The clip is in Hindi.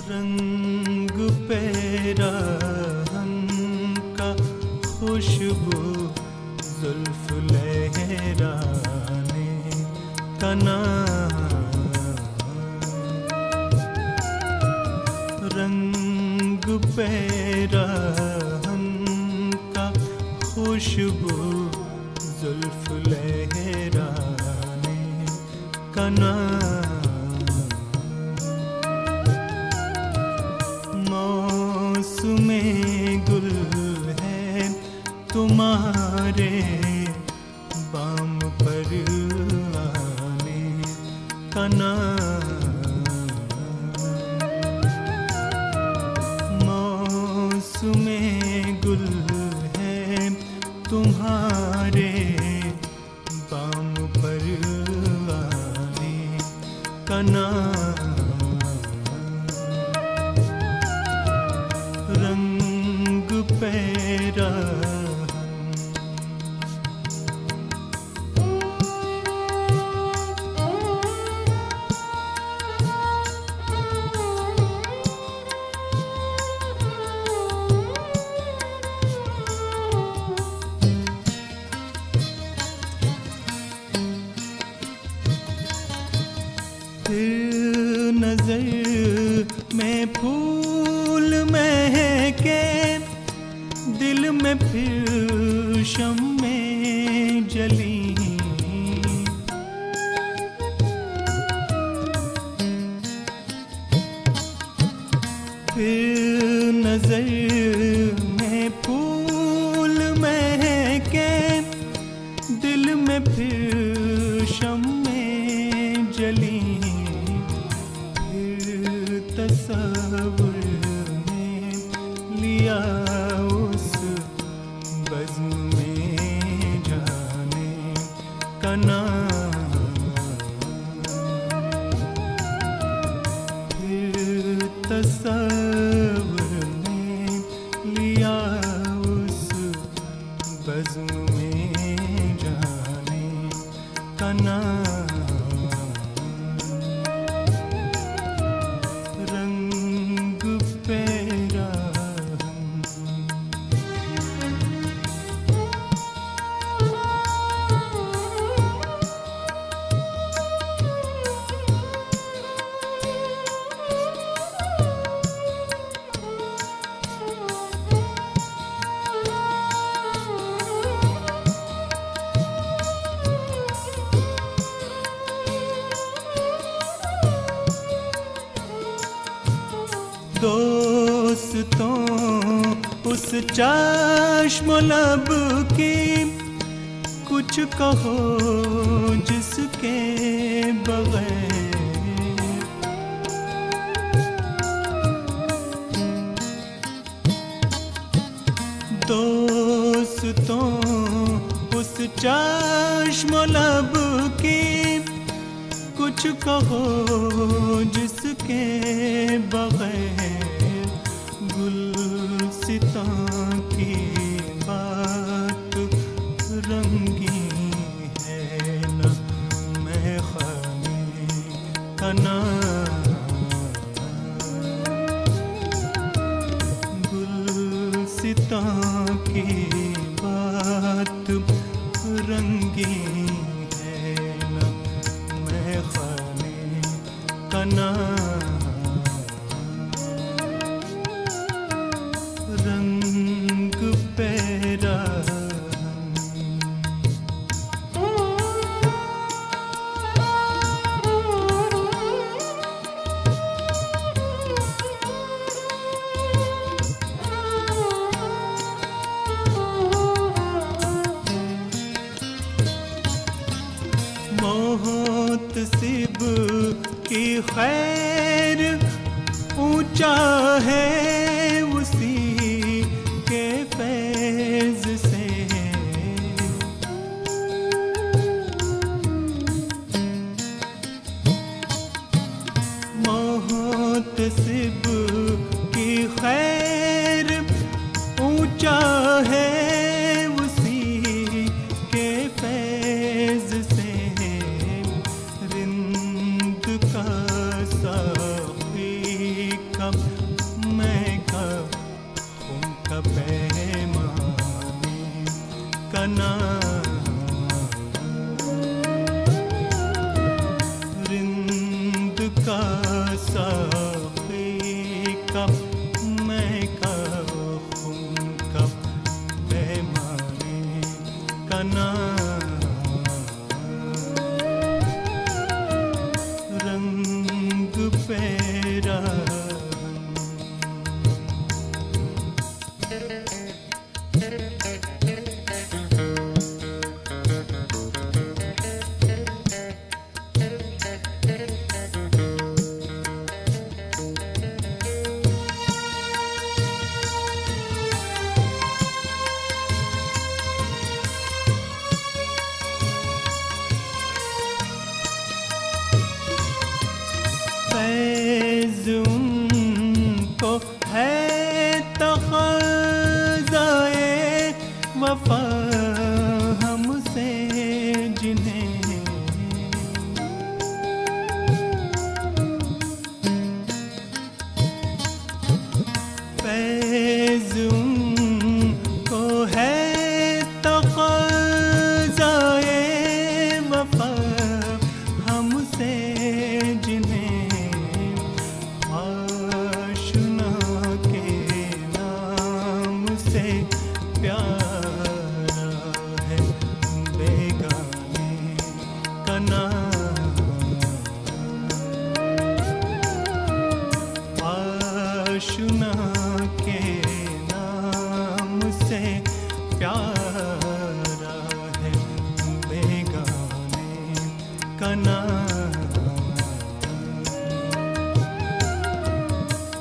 रंग पैराहन का खुशबू जुल्फ लहराने का नाम, रंग पैराहन का खुशबू जुल्फ लहराने का नाम। मौसमे गुल है तुम्हारे बाम पर आने का नाम, मौसमे गुल है तुम्हारे बाम पर आने का नाम। रंग पैराहन फिर नजर में फूल महके, दिल में फिर शम्में जली, फिर नजर में फूल महके, दिल में फिर शम्में जली, तसव्वुर में लिया उस बज़्म में जाने का नाम, फिर तसव्वुर में लिया उस बज़्म में जाने का नाम। दोस्तों उस चश्म लब की कुछ कहो जिसके बगैर, दोस्तों उस चश्म लब की कुछ कहो जिसके बगैर गुलसितां की बात रंगी है न महखाने का नाम, गुलसितां की बात रंगी है न महखाने का नाम। रंग पैराहन मोहतसिब की खैर ऊंचा है उसी के फैज़ से, मोहतसिब की खैर ऊंचा है उसी के फैज़ से, रिंद का साक़ी कब मैं कहूँ कब पैमाने का रिंद का साक़ी कब मैं कहूँ कब पैमाने का रंग पैरा फैज़ उनको है तक़ाज़ाए वफ़ा हमसे जिन्हें फैज़ उनको है तक़ाज़ाए वफ़ा हमसे जिन्हें प्यारा है बेगाने का आशना